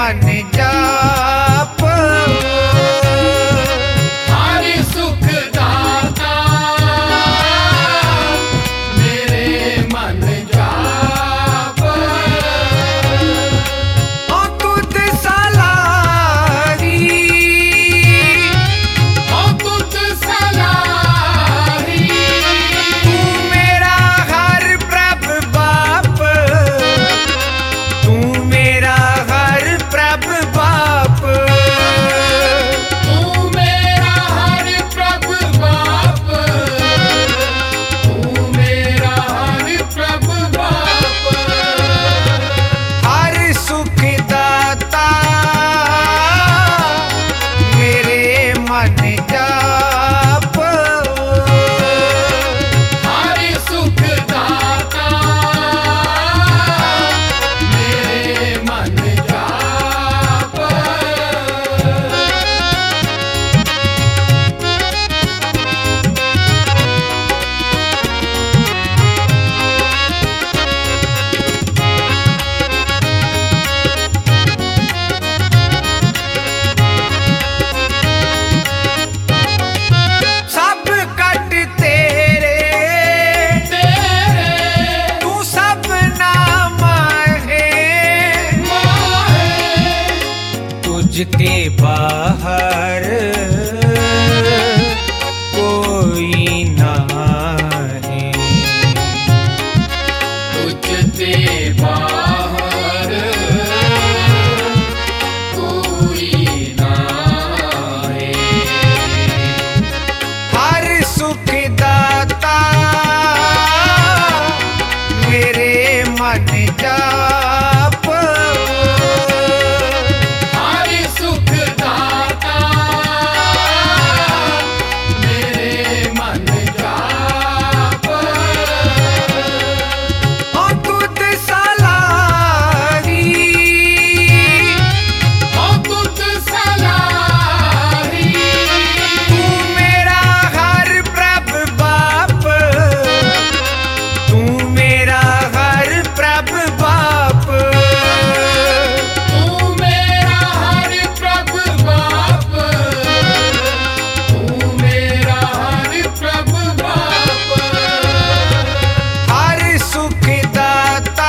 मन जाप हरि सुख दाता मेरे मन जाप ओ तुध सलाही ओ तुझ सलाही तू मेरा हर प्रभ बाप तू मेरा हर प्रभ बाप तू मेरा हर प्रभु बाप तू मेरा हर प्रभु बाप हर सुख दाता मेरे मन जाप हरि सुख दाता मेरे मन जाप सब कट तेरे तेरे तू सब नाम है माहे तुझके बाहर कोई ना है तुझते बाहर कोई नाहे हर सुख दाता मेरे मन जाप हरि सुख दाता मेरे मन जाप ओ तुध सलाही ओ तुझ सलाही तू मेरा हर प्रभ बाप तू मेरा हर प्रभ बाप तू मेरा हर प्रभु बाप तू मेरा हर प्रभु बाप हर सुख दाता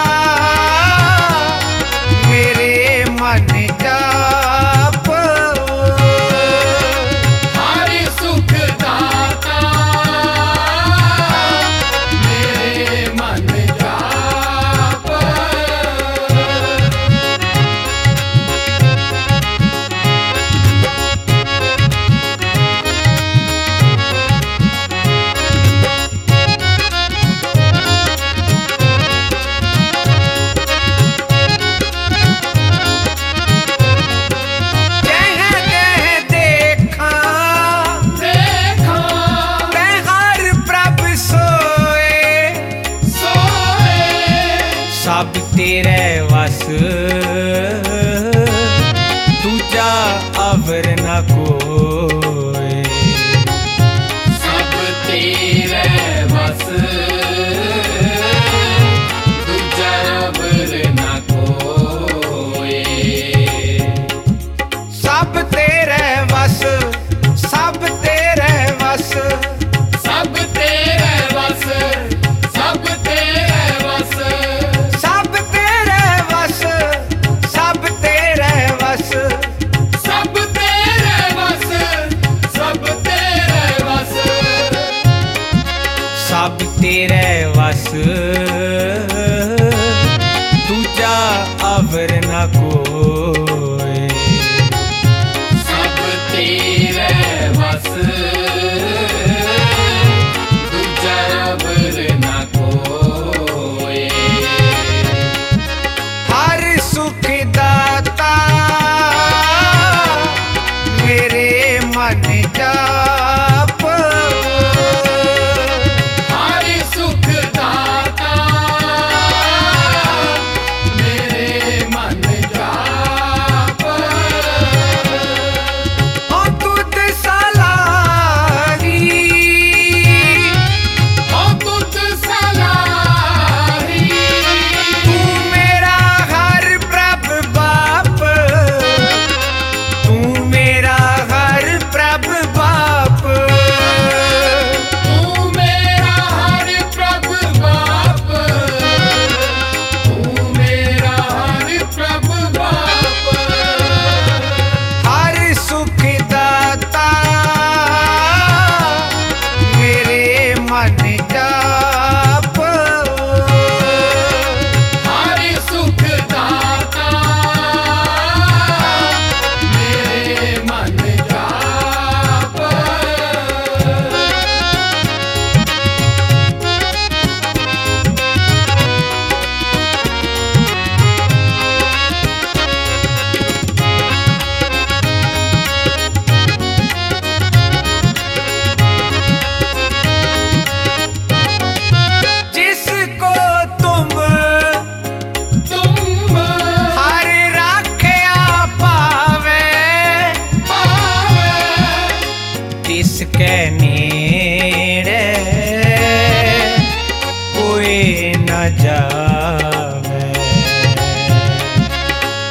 मेरे मन जाप हरि सुख दाता मेरे मन जाप जह जह देखा देखा तह हर प्रभ सोए सोए सब तेरे वस दूजा अवर न कोय सब तेरे बस दूजा अबर न कोई सब तेरे वस सब तेरे वस सब तेरे बस सब तेरे बस सब तेरे वस सब तेरे वस सब तेरे बस सब तेरे बस सब तेरे वस दूजा अवर न कोय सब तेरे बस दूजा अबर न कोई हर सुख दाता मेरे मन जाप हरि सुख दाता मेरे मन जाप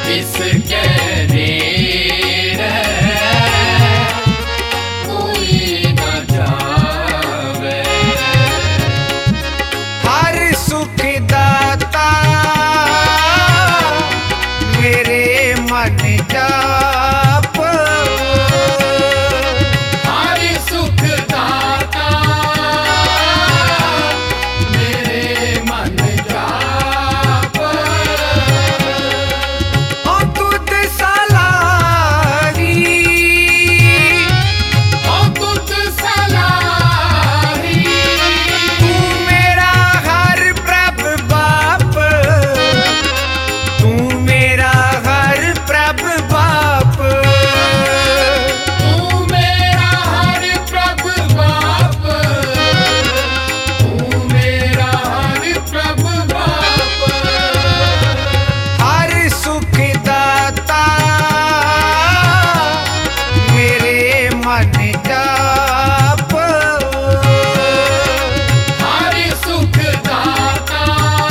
इसके नेड़ कोई न जावे। हर सुख दाता मेरे मन जाप, हर सुख दाता मेरे मन जाप। ओ तुद सलाही, ओ तुद सलाही, तू मेरा हर प्रभ बाप, तू मेरा हर प्रभ बाप, तू मेरा हर प्रभ बाप, तू मेरा हर प्रभ बाप। हर सुख दाता मेरे मन जाप, हर सुख दाता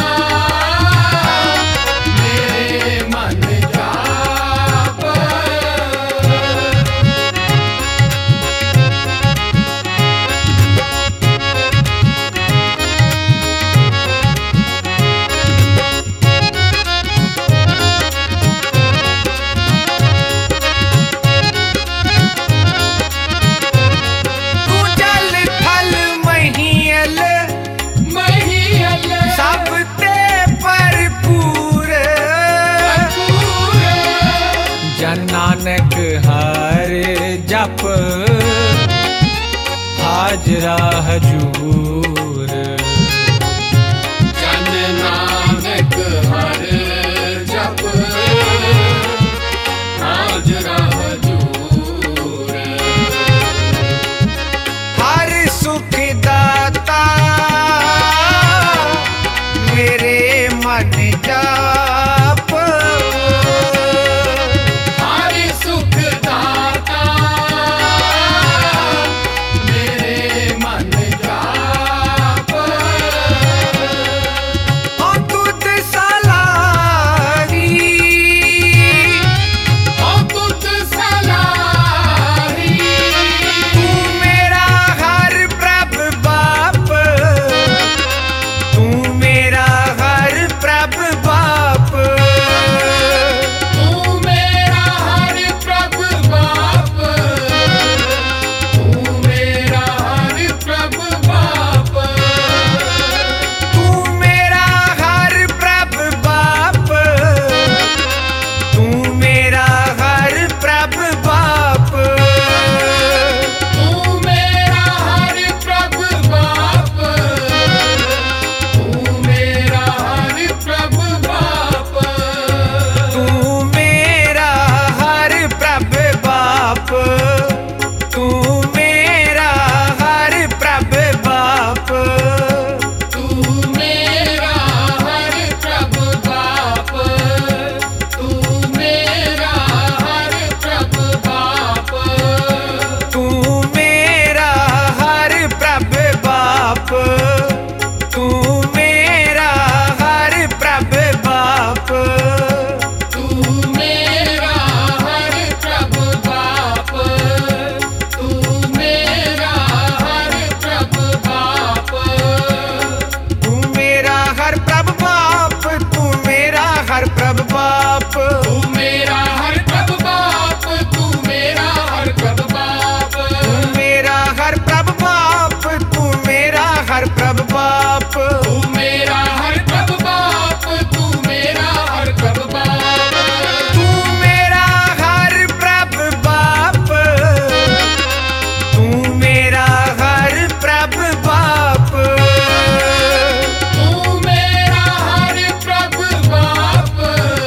मेरे मन जाप। तू जल थल महियल महियल सब ते भरपूर, भरपूर, जन नानक हर जप हाजरा हजूर। जन नानक हर जप हाजरा हजूर। हर सुख दाता मेरे मन जाप, हर सुख दाता मेरे मन जाप। ओ तुद सलाही, ओ तुद सलाही, तू मेरा हर प्रभ बाप, तू मेरा हर प्रभ बाप, तू मेरा हर प्रभ बाप, तू मेरा हर प्रभ बाप। तू मेरा हर प्रभ बाप, तू मेरा हर प्रभ बाप, तू मेरा हर प्रभ बाप, तू मेरा हर प्रभ बाप। तू मेरा हर प्रभ बाप, तू मेरा हर प्रभ बाप, तू मेरा हर प्रभ बाप, तू मेरा हर प्रभ बाप। तू मेरा हर प्रभ बाप, तू मेरा हर प्रभ बाप, तू मेरा हर प्रभ बाप, तू मेरा हर प्रभ बाप। तू मेरा हर प्रभ बाप, तू मेरा हर प्रभ बाप, तू मेरा हर प्रभ बाप, तू मेरा हर प्रभ बाप। तू मेरा हर प्रभ बाप, तू मेरा हर प्रभ बाप, तू मेरा हर प्रभ बाप, तू मेरा हर प्रभ बाप। तू मेरा हर प्रभ बाप, तू मेरा हर प्रभ बाप, तू मेरा हर प्रभ बाप,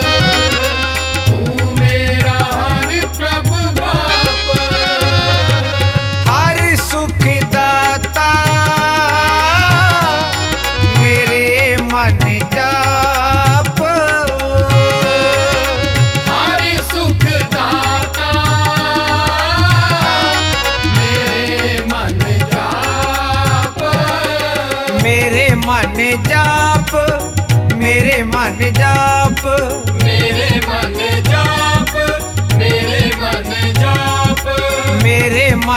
तू मेरा हर प्रभ बाप। हर सुख दाता मेरे मन जाप, हर सुख दाता मेरे मन जाप। मेरे मन जाप, मेरे मन जाप, मेरे मन